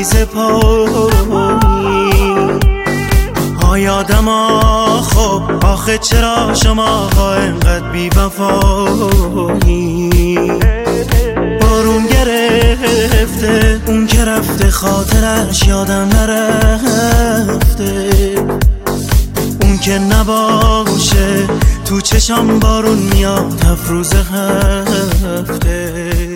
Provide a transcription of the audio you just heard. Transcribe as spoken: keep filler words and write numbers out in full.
آویز پایی. یادم آ خب آخه چرا شما ها اینقدر بی وفایی. بارون گرفته اون که رفته خاطرش یادم نرفته. اون که نباشه تو چشم بارون میاد هفت روز هفته.